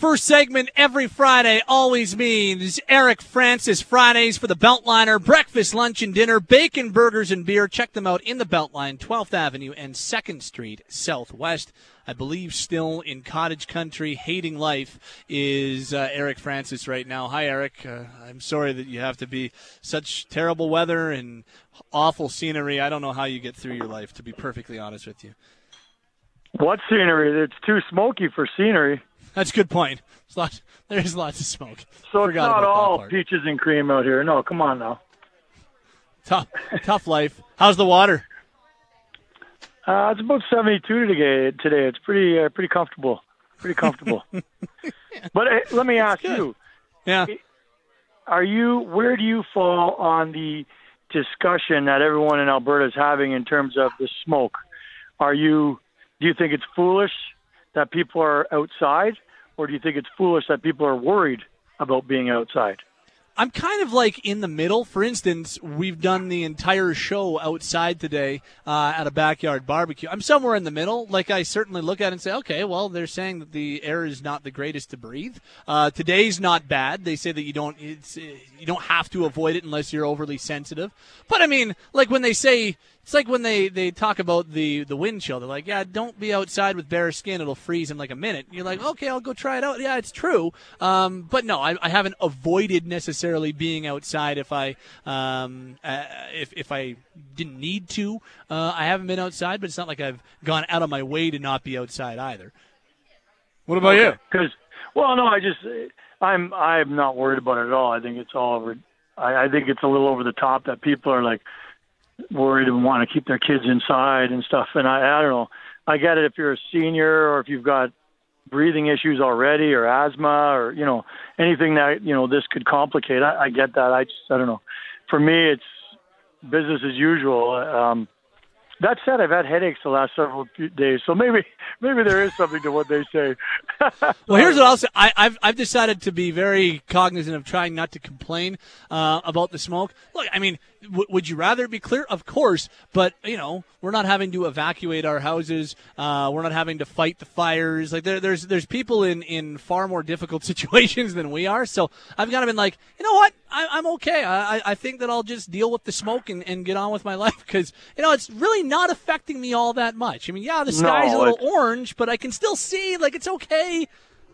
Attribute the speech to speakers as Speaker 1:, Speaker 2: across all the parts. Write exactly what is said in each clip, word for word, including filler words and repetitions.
Speaker 1: First segment every Friday always means Eric Francis Fridays for the Beltliner. Breakfast, lunch, and dinner, bacon, burgers, and beer. Check them out in the Beltline, twelfth Avenue and second Street Southwest. I believe still in cottage country, hating life, is uh, Eric Francis right now. Hi, Eric. Uh, I'm sorry that you have to be such terrible weather and awful scenery. I don't know how you get through your life, to be perfectly honest with you.
Speaker 2: What scenery? It's too smoky for scenery.
Speaker 1: That's a good point. There's lots, there is lots of smoke.
Speaker 2: So
Speaker 1: Forgot
Speaker 2: it's not
Speaker 1: about
Speaker 2: all
Speaker 1: that part.
Speaker 2: peaches and cream out here. No, come on now.
Speaker 1: Tough, tough life. How's the water?
Speaker 2: Uh, it's about seventy-two today. Today, it's pretty, uh, pretty comfortable. Pretty comfortable. But uh, let me ask you.
Speaker 1: Yeah.
Speaker 2: Are you? Where do you fall on the discussion that everyone in Alberta is having in terms of the smoke? Are you? Do you think it's foolish that people are outside, or do you think it's foolish that people are worried about being outside?
Speaker 1: I'm kind of like in the middle. For instance, we've done the entire show outside today uh, at a backyard barbecue. I'm somewhere in the middle. Like, I certainly look at it and say, okay, well, they're saying that the air is not the greatest to breathe. Uh, today's not bad. They say that you don't it's, you don't have to avoid it unless you're overly sensitive. But, I mean, like when they say – it's like when they, they talk about the, the wind chill. They're like, yeah, don't be outside with bare skin. It'll freeze in like a minute. You're like, okay, I'll go try it out. Yeah, it's true. Um, but no, I, I haven't avoided necessarily being outside if I um, uh, if if I didn't need to. Uh, I haven't been outside, but it's not like I've gone out of my way to not be outside either. What about
Speaker 2: okay.
Speaker 1: you?
Speaker 2: Because, well, no, I just I'm I'm not worried about it at all. I think it's all over. I, I think it's a little over the top that people are like worried and want to keep their kids inside and stuff. And I, I don't know. I get it if you're a senior or if you've got breathing issues already or asthma or, you know, anything that, you know, this could complicate. I, I get that. I just, I don't know. For me, it's business as usual. Um, that said, I've had headaches the last several days, so maybe maybe there is something to what they say.
Speaker 1: Well, here's what I'll say. I, I've I've decided to be very cognizant of trying not to complain uh, about the smoke. Look, I mean, w- would you rather it be clear? Of course, but you know, we're not having to evacuate our houses. Uh, we're not having to fight the fires. Like there, there's there's people in, in far more difficult situations than we are. So I've kind of been like, you know what? I, I'm okay. I I think that I'll just deal with the smoke and, and get on with my life because you know it's really not affecting me all that much. I mean, yeah, the sky's
Speaker 2: no,
Speaker 1: a little orange, but I can still see. Like it's okay.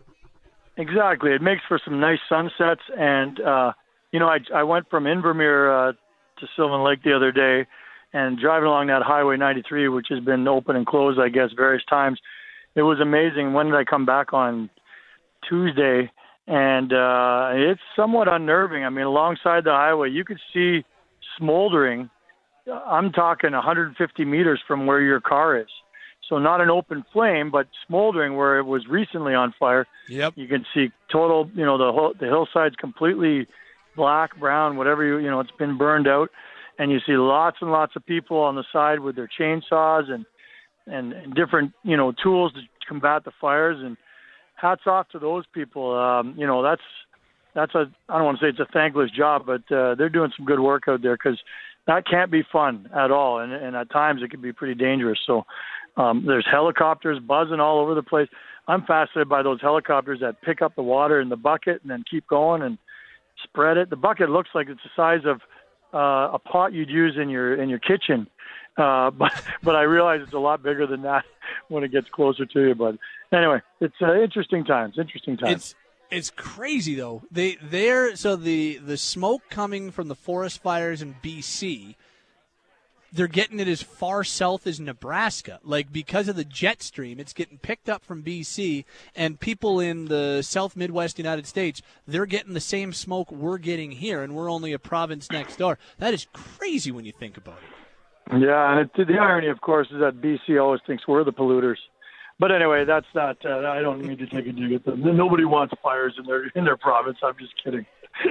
Speaker 2: Exactly. It makes for some nice sunsets. And, uh, you know, I, I went from Invermere uh, to Sylvan Lake the other day and driving along that Highway ninety-three, which has been open and closed, I guess, various times. It was amazing. When did I come back on Tuesday? And uh, it's somewhat unnerving. I mean, alongside the highway, you could see smoldering. I'm talking one hundred fifty meters from where your car is. So not an open flame, but smoldering where it was recently on fire.
Speaker 1: Yep.
Speaker 2: You can see total, you know, the whole, the hillside's completely black, brown, whatever, you, you know, it's been burned out. And you see lots and lots of people on the side with their chainsaws and, and, and different, you know, tools to combat the fires. And hats off to those people. Um, you know, that's, that's a, I don't want to say it's a thankless job, but uh, they're doing some good work out there because that can't be fun at all. And, and at times it can be pretty dangerous. So, Um, there's helicopters buzzing all over the place. I'm fascinated by those helicopters that pick up the water in the bucket and then keep going and spread it. The bucket looks like it's the size of uh, a pot you'd use in your in your kitchen, uh, but but I realize it's a lot bigger than that when it gets closer to you. But anyway, it's uh, interesting times. Interesting times.
Speaker 1: It's it's crazy though. They they're so the the smoke coming from the forest fires in B C. They're getting it as far south as Nebraska. Like, because of the jet stream, it's getting picked up from B C, and people in the south Midwest United States, they're getting the same smoke we're getting here, and we're only a province next door. That is crazy when you think about it.
Speaker 2: Yeah, and it, the irony, of course, is that B C always thinks we're the polluters. But anyway, that's not, uh, I don't mean to take a dig at them. Nobody wants fires in their in their province. I'm just kidding.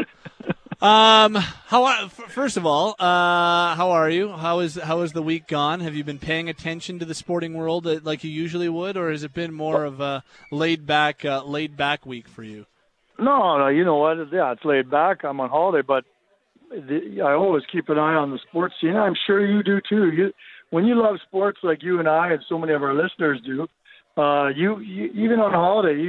Speaker 1: Um, how are, first of all, uh, how are you? How is how is the week gone? Have you been paying attention to the sporting world like you usually would, or has it been more of a laid back, uh, laid back week for you?
Speaker 2: No, no, you know what? Yeah, it's laid back. I'm on holiday, but the, I always keep an eye on the sports scene. I'm sure you do too. You, when you love sports like you and I and so many of our listeners do, uh, you, you even on holiday, you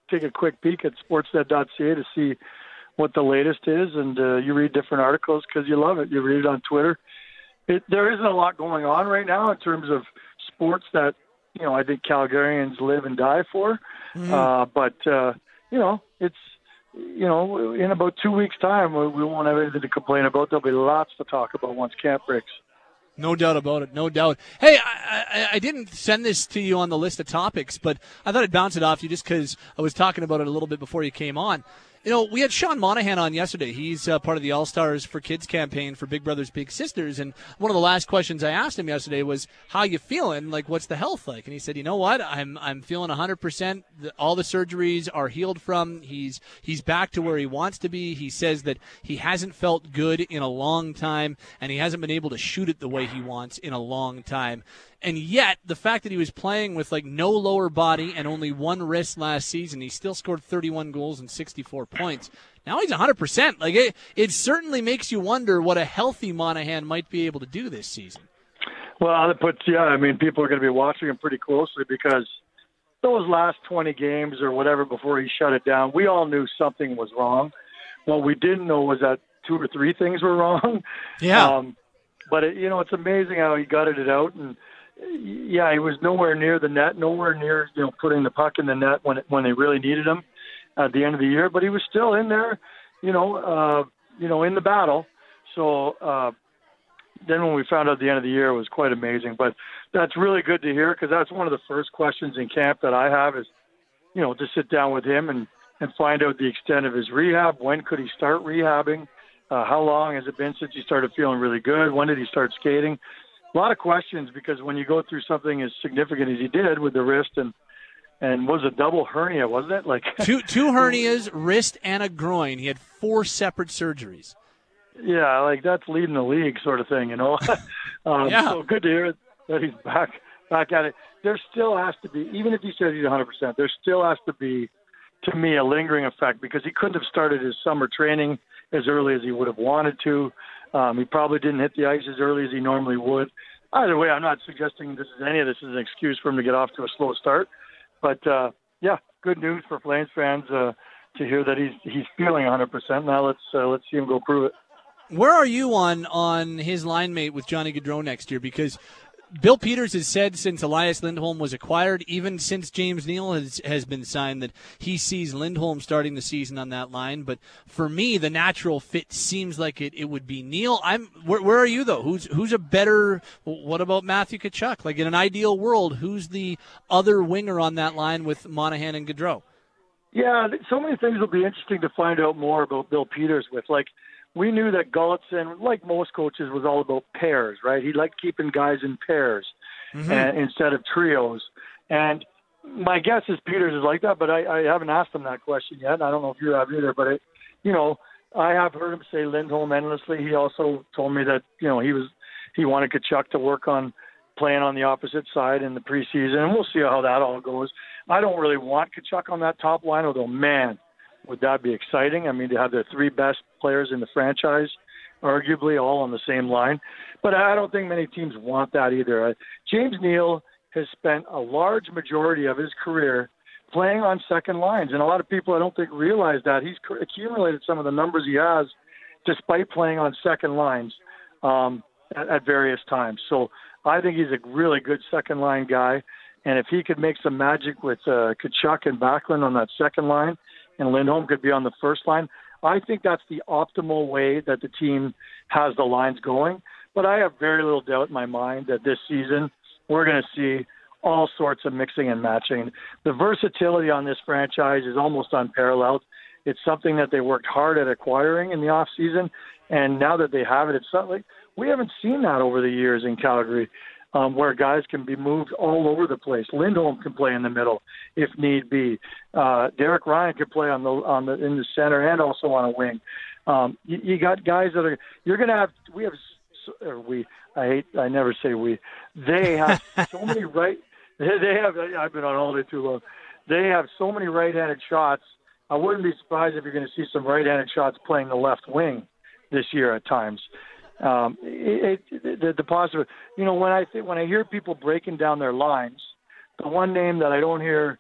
Speaker 2: take a quick peek at sportsnet dot c a to see what the latest is, and uh, you read different articles because you love it. You read it on Twitter. It, there isn't a lot going on right now in terms of sports that, you know, I think Calgarians live and die for. Mm-hmm. Uh, but, uh, you know, it's, you know, in about two weeks' time, we, we won't have anything to complain about. There'll be lots to talk about once camp breaks.
Speaker 1: No doubt about it. No doubt. Hey, I, I, I didn't send this to you on the list of topics, but I thought I'd bounce it off you just because I was talking about it a little bit before you came on. You know, we had Sean Monahan on yesterday. He's uh, part of the All-Stars for Kids campaign for Big Brothers Big Sisters. And one of the last questions I asked him yesterday was, how you feeling? Like, what's the health like? And he said, you know what? I'm I'm feeling one hundred percent. All the surgeries are healed from. He's he's back to where he wants to be. He says that he hasn't felt good in a long time, and he hasn't been able to shoot it the way he wants in a long time. And yet, the fact that he was playing with, like, no lower body and only one wrist last season, he still scored thirty-one goals and sixty-four points. Now he's one hundred percent. Like, it, it certainly makes you wonder what a healthy Monahan might be able to do this season.
Speaker 2: Well, it puts, yeah, I mean, people are going to be watching him pretty closely because those last twenty games or whatever before he shut it down, we all knew something was wrong. What we didn't know was that two or three things were wrong.
Speaker 1: Yeah.
Speaker 2: Um, but, it, you know, it's amazing how he gutted it out. And, yeah, he was nowhere near the net, nowhere near, you know, putting the puck in the net when it, when they really needed him at the end of the year. But he was still in there, you know, uh, you know, in the battle. So uh, then when we found out at the end of the year, it was quite amazing. But that's really good to hear because that's one of the first questions in camp that I have is, you know, to sit down with him and, and find out the extent of his rehab. When could he start rehabbing? Uh, how long has it been since he started feeling really good? When did he start skating? A lot of questions because when you go through something as significant as he did with the wrist and and was a double hernia, wasn't it? Like
Speaker 1: two two hernias, wrist and a groin. He had four separate surgeries.
Speaker 2: Yeah, like that's leading the league, sort of thing, you know. um,
Speaker 1: yeah.
Speaker 2: So good to hear that he's back back at it. There still has to be, even if he says he's one hundred percent, there still has to be, to me, a lingering effect because he couldn't have started his summer training as early as he would have wanted to. Um, he probably didn't hit the ice as early as he normally would. Either way, I'm not suggesting this is any of this is an excuse for him to get off to a slow start. But, uh, yeah, good news for Flames fans uh, to hear that he's he's feeling one hundred percent. Now let's uh, let's see him go prove it.
Speaker 1: Where are you on, on his line mate with Johnny Gaudreau next year? Because Bill Peters has said since Elias Lindholm was acquired, even since James Neal has, has been signed, that he sees Lindholm starting the season on that line. But for me, the natural fit seems like it, it would be Neal. I'm where, where are you though? Who's who's a better? What about Matthew Tkachuk? Like in an ideal world, who's the other winger on that line with Monahan and Gaudreau?
Speaker 2: Yeah, so many things will be interesting to find out more about Bill Peters with. Like, we knew that Gulutzan, like most coaches, was all about pairs, right? He liked keeping guys in pairs mm-hmm. and, instead of trios. And my guess is Peters is like that, but I, I haven't asked him that question yet. I don't know if you have either, but, it, you know, I have heard him say Lindholm endlessly. He also told me that, you know, he was he wanted Tkachuk to work on playing on the opposite side in the preseason, and we'll see how that all goes. I don't really want Tkachuk on that top line, although, man, would that be exciting? I mean, to have the three best players in the franchise, arguably, all on the same line. But I don't think many teams want that either. Uh, James Neal has spent a large majority of his career playing on second lines, and a lot of people I don't think realize that. He's accumulated some of the numbers he has despite playing on second lines um, at, at various times. So I think he's a really good second-line guy, and if he could make some magic with uh, Tkachuk and Backlund on that second line, and Lindholm could be on the first line, I think that's the optimal way that the team has the lines going. But I have very little doubt in my mind that this season we're going to see all sorts of mixing and matching. The versatility on this franchise is almost unparalleled. It's something that they worked hard at acquiring in the offseason, and now that they have it, it's something like, we haven't seen that over the years in Calgary. Um, where guys can be moved all over the place. Lindholm can play in the middle if need be. Uh, Derek Ryan can play on the on the in the center and also on a wing. Um, you, you got guys that are you're going to have. We have or we. I hate. I never say we. They have so many right. They have. I've been on holiday too long. They have so many right-handed shots. I wouldn't be surprised if you're going to see some right-handed shots playing the left wing this year at times. Um, it, it, the, the positive, you know, when I th- when I hear people breaking down their lines, the one name that I don't hear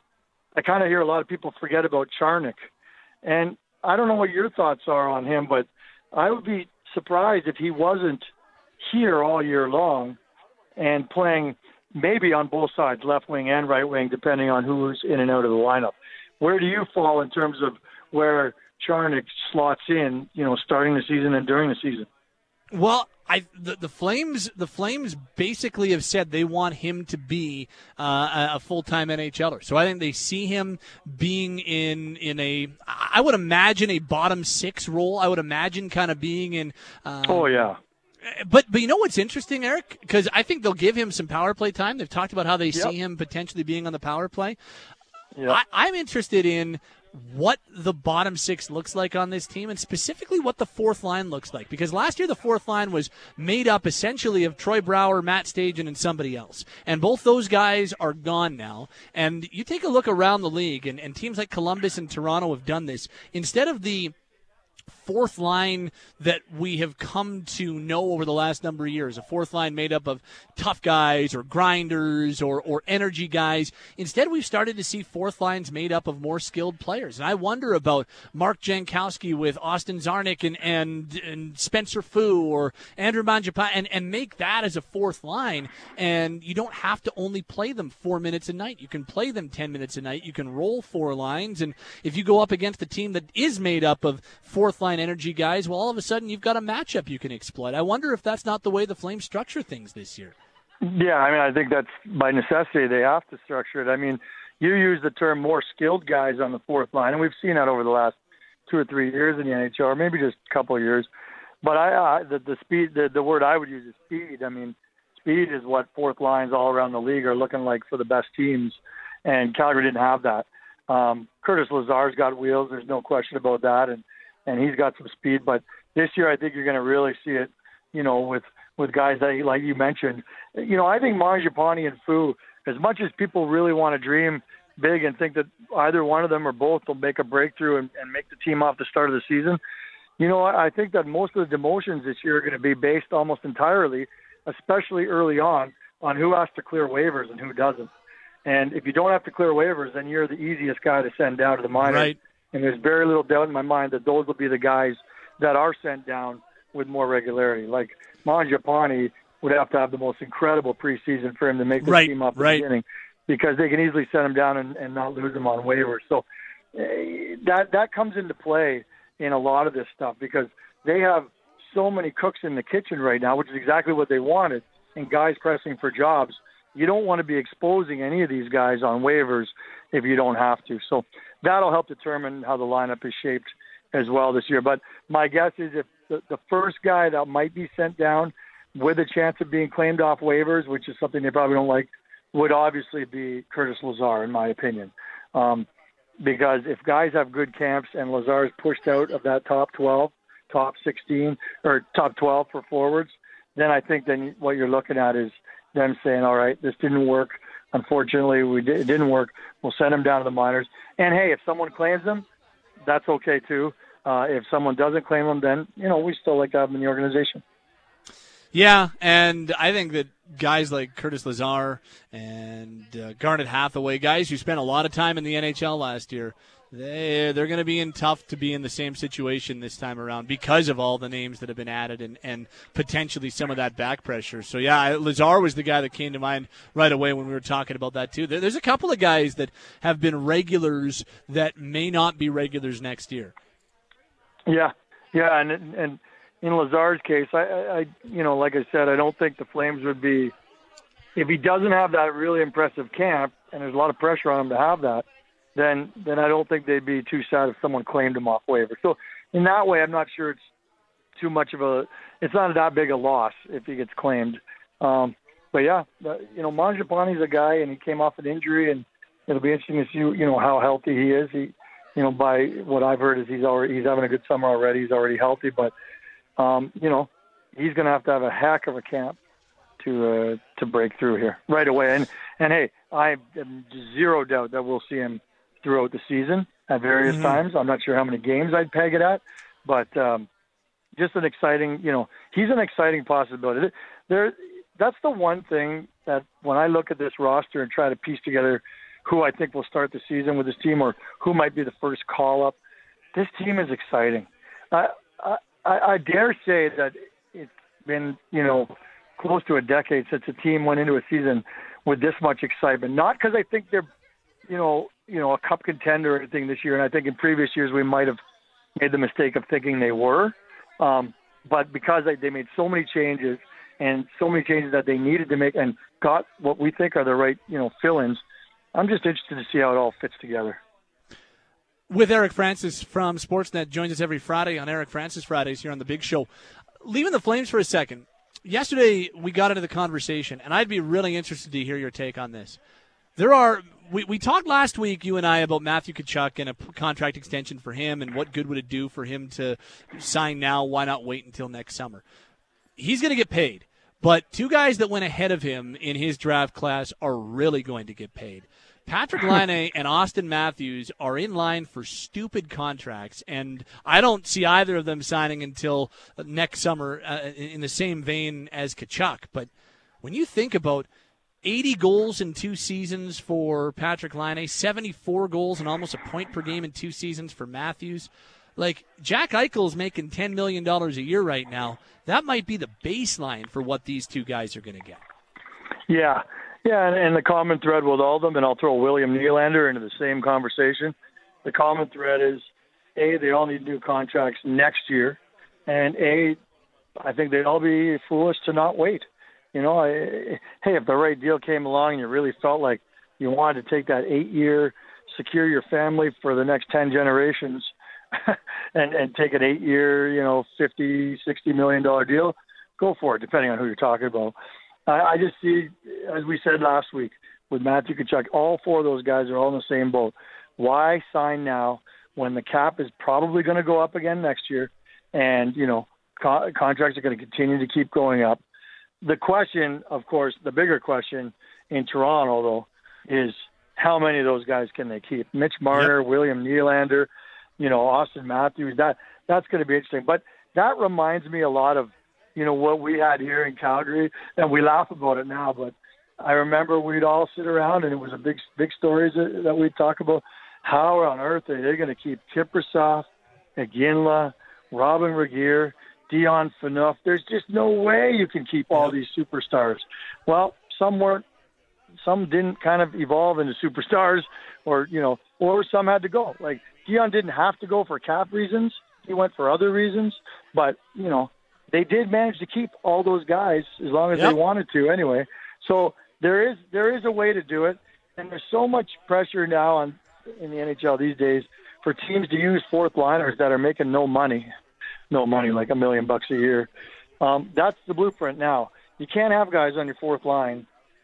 Speaker 2: I kind of hear a lot of people forget about Charnik. And I don't know what your thoughts are on him, but I would be surprised if he wasn't here all year long and playing maybe on both sides, left wing and right wing, depending on who's in and out of the lineup. Where do you fall in terms of where Charnik slots in, you know, starting the season and during the season?
Speaker 1: Well, I the, the Flames the Flames basically have said they want him to be uh, a full-time NHLer. So I think they see him being in in a I would imagine a bottom six role. I would imagine kind of being in. Um,
Speaker 2: oh yeah.
Speaker 1: But but you know what's interesting, Eric? Because I think they'll give him some power play time. They've talked about how they yep. see him potentially being on the power play. Yep. I, I'm interested in what the bottom six looks like on this team, and specifically what the fourth line looks like. Because last year the fourth line was made up essentially of Troy Brouwer, Matt Stajan, and somebody else. And both those guys are gone now. And you take a look around the league, and, and teams like Columbus and Toronto have done this. Instead of the fourth line that we have come to know over the last number of years, a fourth line made up of tough guys or grinders or, or energy guys. Instead, we've started to see fourth lines made up of more skilled players. And I wonder about Mark Jankowski with Austin Czarnik and, and, and Spencer Fu or Andrew Mangiapane and, and make that as a fourth line. And you don't have to only play them four minutes a night. You can play them ten minutes a night. You can roll four lines. And if you go up against a team that is made up of fourth line energy guys, well, all of a sudden you've got a matchup you can exploit. I wonder if that's not the way the Flames structure things this year.
Speaker 2: Yeah, I mean, I think that's by necessity they have to structure it. I mean, you use the term more skilled guys on the fourth line, and we've seen that over the last two or three years in the N H L, or maybe just a couple of years. But I, uh, the, the speed, the, the word I would use is speed. I mean, speed is what fourth lines all around the league are looking like for the best teams, and Calgary didn't have that. Um, Curtis Lazar's got wheels. There's no question about that, and and he's got some speed. But this year, I think you're going to really see it, you know, with, with guys that, like you mentioned. You know, I think Mangiapane and Fu, as much as people really want to dream big and think that either one of them or both will make a breakthrough and, and make the team off the start of the season, you know, I think that most of the demotions this year are going to be based almost entirely, especially early on, on who has to clear waivers and who doesn't. And if you don't have to clear waivers, then you're the easiest guy to send down to the minors.
Speaker 1: Right.
Speaker 2: And there's very little doubt in my mind that those will be the guys that are sent down with more regularity. Like Mangiapane would have to have the most incredible preseason for him to make the
Speaker 1: right,
Speaker 2: team up at
Speaker 1: right.
Speaker 2: the beginning, because they can easily send him down and, and not lose him on waivers. So uh, that that comes into play in a lot of this stuff, because they have so many cooks in the kitchen right now, which is exactly what they wanted, and guys pressing for jobs. You don't want to be exposing any of these guys on waivers if you don't have to. So that'll help determine how the lineup is shaped as well this year. But my guess is if the, the first guy that might be sent down with a chance of being claimed off waivers, which is something they probably don't like, would obviously be Curtis Lazar, in my opinion. Um, because if guys have good camps and Lazar is pushed out of that top twelve, top sixteen, or top twelve for forwards, then I think then what you're looking at is them saying, all right, this didn't work. Unfortunately, we did, it didn't work. We'll send them down to the minors. And, hey, if someone claims them, that's okay, too. Uh, if someone doesn't claim them, then, you know, we still like to have them in the organization.
Speaker 1: Yeah, and I think that guys like Curtis Lazar and uh, Garnet Hathaway, guys who spent a lot of time in the N H L last year, they, they're going to be in tough to be in the same situation this time around because of all the names that have been added and, and potentially some of that back pressure. So, yeah, Lazar was the guy that came to mind right away when we were talking about that, too. There, there's a couple of guys that have been regulars that may not be regulars next year.
Speaker 2: Yeah, yeah, and and in Lazar's case, I, I, you know, like I said, I don't think the Flames would be, if he doesn't have that really impressive camp, and there's a lot of pressure on him to have that, then then I don't think they'd be too sad if someone claimed him off waiver. So in that way, I'm not sure it's too much of a, it's not that big a loss if he gets claimed. Um, but yeah, the, you know, Mangiapane's a guy, and he came off an injury, and it'll be interesting to see, you know, how healthy he is. He, you know, by what I've heard is he's already, he's having a good summer already. He's already healthy, but um, you know, he's going to have to have a heck of a camp to uh, to break through here right away. And and hey, I have zero doubt that we'll see him throughout the season at various mm-hmm. times. I'm not sure how many games I'd peg it at, but um, just an exciting, you know, he's an exciting possibility. There, that's the one thing that when I look at this roster and try to piece together who I think will start the season with this team or who might be the first call-up. This team is exciting. I, I, I dare say that it's been, you know, close to a decade since a team went into a season with this much excitement. Not because I think they're, you know, you know, a cup contender or anything this year, and I think in previous years we might have made the mistake of thinking they were, um, but because they, they made so many changes and so many changes that they needed to make and got what we think are the right, you know, fill-ins, I'm just interested to see how it all fits together.
Speaker 1: With Eric Francis from Sportsnet, joins us every Friday on Eric Francis Fridays here on The Big Show. Leaving the Flames for a second, yesterday we got into the conversation, and I'd be really interested to hear your take on this. There are we, we talked last week, you and I, about Matthew Tkachuk and a contract extension for him and what good would it do for him to sign now, why not wait until next summer. He's going to get paid, but two guys that went ahead of him in his draft class are really going to get paid. Patrik Laine and Auston Matthews are in line for stupid contracts, and I don't see either of them signing until next summer uh, in the same vein as Tkachuk. But when you think about eighty goals in two seasons for Patrik Laine, seventy-four goals and almost a point per game in two seasons for Matthews, like Jack Eichel's making ten million dollars a year right now. That might be the baseline for what these two guys are going to get.
Speaker 2: Yeah. Yeah, and, and the common thread with all of them, and I'll throw William Nylander into the same conversation, the common thread is, A, they all need new contracts next year, and A, I think they'd all be foolish to not wait. You know, I, hey, if the right deal came along and you really felt like you wanted to take that eight-year, secure your family for the next ten generations, and, and take an eight-year, you know, fifty, sixty million dollars deal, go for it, depending on who you're talking about. I just see, as we said last week, with Matthew Tkachuk, all four of those guys are all in the same boat. Why sign now when the cap is probably going to go up again next year and, you know, co- contracts are going to continue to keep going up? The question, of course, the bigger question in Toronto, though, is how many of those guys can they keep? Mitch Marner, yep. William Nylander, you know, Auston Matthews, that that's going to be interesting. But that reminds me a lot of, you know, what we had here in Calgary, and we laugh about it now, but I remember we'd all sit around and it was a big, big stories that, that we'd talk about. How on earth are they going to keep Kiprusoff, Iginla, Robin Regeer, Dion Phaneuf? There's just no way you can keep all these superstars. Well, some weren't, some didn't kind of evolve into superstars, or, you know, or some had to go. Like Dion didn't have to go for cap reasons. He went for other reasons, but, you know, they did manage to keep all those guys as long as yep. they wanted to anyway. So there is there is a way to do it, and there's so much pressure now on in the N H L these days for teams to use fourth liners that are making no money, no money, like a million bucks a year. Um, that's the blueprint now. You can't have guys on your fourth line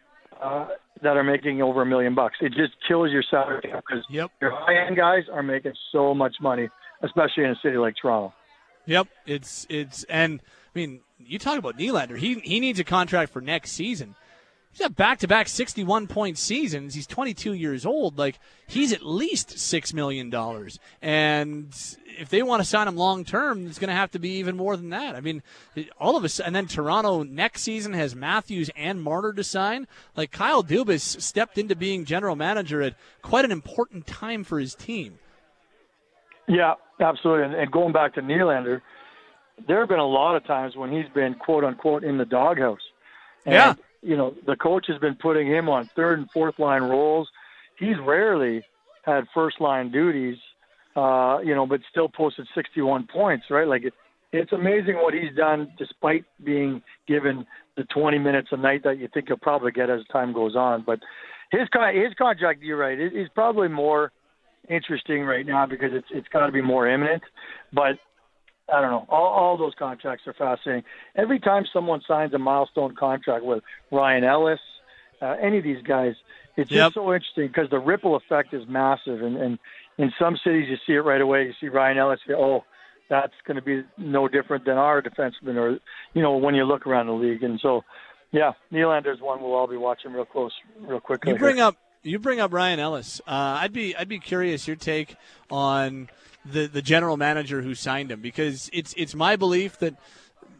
Speaker 2: uh, that are making over a million bucks. It just kills your salary cap because
Speaker 1: yep.
Speaker 2: your high-end guys are making so much money, especially in a city like Toronto.
Speaker 1: Yep, it's it's and I mean, you talk about Nylander. He he needs a contract for next season. He's got back-to-back sixty-one point seasons. He's twenty-two years old. Like, he's at least six million dollars. And if they want to sign him long-term, it's going to have to be even more than that. I mean, all of us, and then Toronto next season has Matthews and Marner to sign. Like, Kyle Dubas stepped into being general manager at quite an important time for his team.
Speaker 2: Yeah, absolutely. And, and going back to Nylander, there have been a lot of times when he's been, quote-unquote, in the doghouse. And,
Speaker 1: yeah.
Speaker 2: you know, the coach has been putting him on third and fourth line roles. He's rarely had first line duties, uh, you know, but still posted sixty-one points, right? Like, it, it's amazing what he's done despite being given the twenty minutes a night that you think he'll probably get as time goes on. But his his contract, you're right, is probably more interesting right now because it's it's got to be more imminent. But I don't know. All, all those contracts are fascinating. Every time someone signs a milestone contract with Ryan Ellis, uh, any of these guys, it's
Speaker 1: yep.
Speaker 2: just so interesting because the ripple effect is massive. And, and in some cities, you see it right away. You see Ryan Ellis, you go, oh, that's going to be no different than our defenseman, or, you know, when you look around the league. And so, yeah, Nylander's one we'll all be watching real close, real quickly.
Speaker 1: You bring up you bring up Ryan Ellis. Uh, I'd be I'd be curious your take on the the general manager who signed him, because it's it's my belief that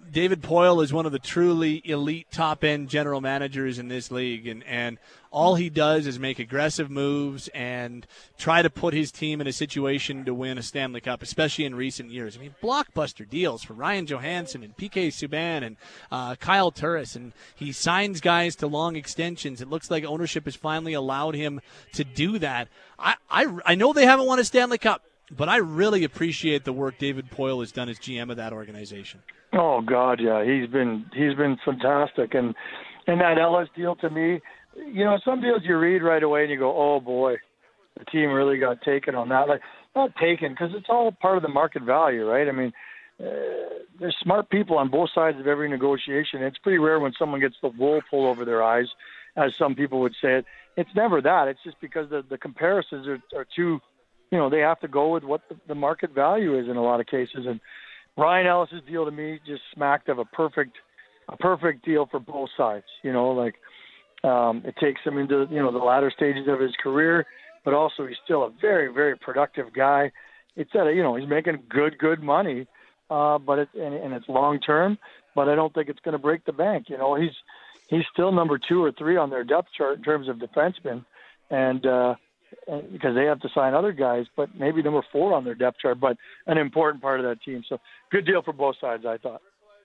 Speaker 1: David Poile is one of the truly elite top-end general managers in this league, and, and all he does is make aggressive moves and try to put his team in a situation to win a Stanley Cup, especially in recent years. I mean, blockbuster deals for Ryan Johansson and P K Subban and uh, Kyle Turris, and he signs guys to long extensions. It looks like ownership has finally allowed him to do that. I, I, I know they haven't won a Stanley Cup, but I really appreciate the work David Poile has done as G M of that organization.
Speaker 2: Oh God, yeah, he's been he's been fantastic, and and that Ellis deal to me, you know, some deals you read right away and you go, oh boy, the team really got taken on that. Like not taken because it's all part of the market value, right? I mean, uh, there's smart people on both sides of every negotiation. It's pretty rare when someone gets the wool pulled over their eyes, as some people would say it. It's never that. It's just because the the comparisons are, are too, you know, they have to go with what the, the market value is in a lot of cases. And Ryan Ellis's deal to me just smacked of a perfect, a perfect deal for both sides. You know, like um, it takes him into, you know, the latter stages of his career, but also he's still a very, very productive guy. It's at a, you know, he's making good, good money, uh, but it, and, and it's long term. But I don't think it's going to break the bank. You know, he's he's still number two or three on their depth chart in terms of defensemen, and. Uh, because they have to sign other guys, but maybe number four on their depth chart, but an important part of that team. So good deal for both sides, I thought.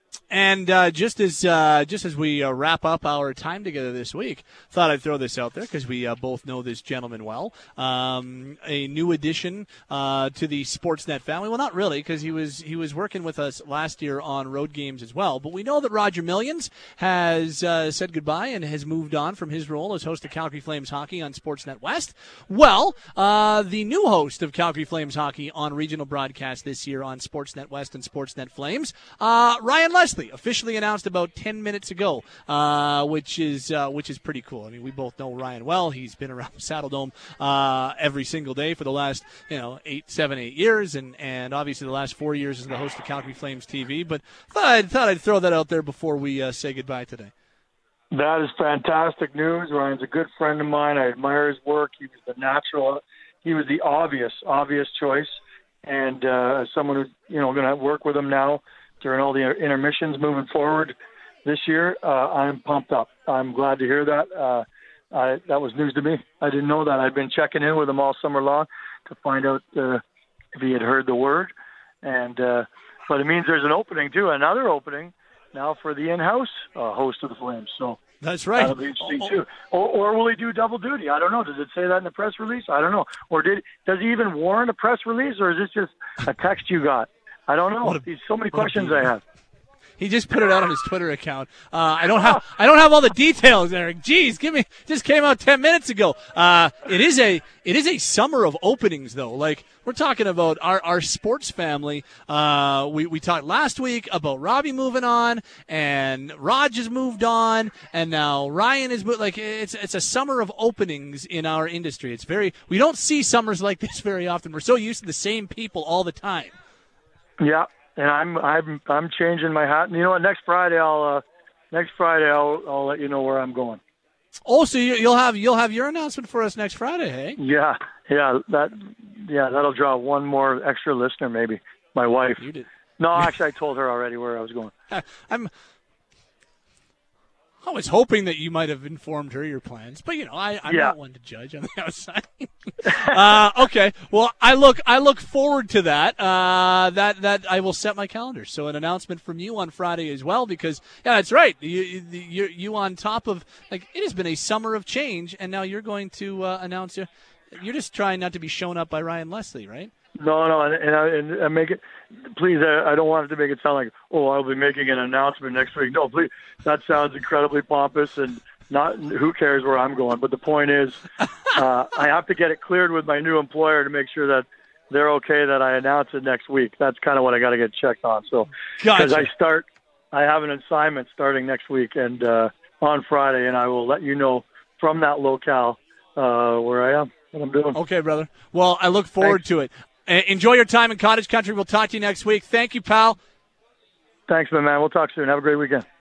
Speaker 1: And uh, just as uh, just as we uh, wrap up our time together this week, thought I'd throw this out there because we uh, both know this gentleman well. Um, a new addition uh, to the Sportsnet family. Well, not really, because he was he was working with us last year on road games as well. But we know that Roger Millions has uh, said goodbye and has moved on from his role as host of Calgary Flames Hockey on Sportsnet West. Well, uh, the new host of Calgary Flames Hockey on regional broadcast this year on Sportsnet West and Sportsnet Flames, uh, Ryan Leslie, officially announced about ten minutes ago, uh, which is uh, which is pretty cool. I mean, we both know Ryan well. He's been around Saddle Dome uh, every single day for the last, you know, eight, seven, eight years, and, and obviously the last four years as the host of Calgary Flames T V. But thought I'd, thought I'd throw that out there before we uh, say goodbye today.
Speaker 2: That is fantastic news. Ryan's a good friend of mine. I admire his work. He was the natural. He was the obvious, obvious choice. And uh, as someone who's, you know, going to work with him now during all the intermissions moving forward this year, uh, I'm pumped up. I'm glad to hear that. Uh, I, that was news to me. I didn't know that. I'd been checking in with him all summer long to find out uh, if he had heard the word. And uh, but it means there's an opening too, another opening now for the in-house uh, host of the Flames. So
Speaker 1: that's right.
Speaker 2: That'll be interesting oh, too. Or, or will he do double duty? I don't know. Does it say that in the press release? I don't know. Or did does he even warrant a press release, or is this just a text you got? I don't know. A, There's so many questions I have.
Speaker 1: He just put it out on his Twitter account. Uh, I don't have I don't have all the details, Eric. Jeez, give me just came out ten minutes ago. Uh, it is a it is a summer of openings though. Like we're talking about our, our sports family. Uh, we we talked last week about Robbie moving on, and Raj has moved on, and now Ryan is mo- like it's it's a summer of openings in our industry. It's very we don't see summers like this very often. We're so used to the same people all the time.
Speaker 2: Yeah. And I'm I'm I'm changing my hat. And you know what? Next Friday I'll uh, next Friday I'll I'll let you know where I'm going.
Speaker 1: Oh, so you, you'll have you'll have your announcement for us next Friday, hey?
Speaker 2: Yeah, yeah. That yeah that'll draw one more extra listener, maybe. My wife.
Speaker 1: You did.
Speaker 2: No, actually, I told her already where I was going.
Speaker 1: I'm. I was hoping that you might have informed her your plans, but you know, I, I'm
Speaker 2: yeah.
Speaker 1: not one to judge on the outside. uh, okay, well, I look, I look forward to that. Uh, that, that I will set my calendar. So an announcement from you on Friday as well, because yeah, that's right. You, you, you on top of like it has been a summer of change, and now you're going to uh, announce your. You're just trying not to be shown up by Ryan Leslie, right?
Speaker 2: No, no, and, and, I, and I make it. Please, I, I don't want it to make it sound like, oh, I'll be making an announcement next week. No, please, that sounds incredibly pompous, and not. Who cares where I'm going? But the point is, uh, I have to get it cleared with my new employer to make sure that they're okay that I announce it next week. That's kind of what I got to get checked on. So, because
Speaker 1: gotcha.
Speaker 2: I start, I have an assignment starting next week and uh, on Friday, and I will let you know from that locale uh, where I am, what I'm doing.
Speaker 1: Okay, brother. Well, I look forward
Speaker 2: Thanks.
Speaker 1: to it. Enjoy your time in Cottage Country. We'll talk to you next week. Thank you, pal.
Speaker 2: Thanks, my man. We'll talk soon. Have a great weekend.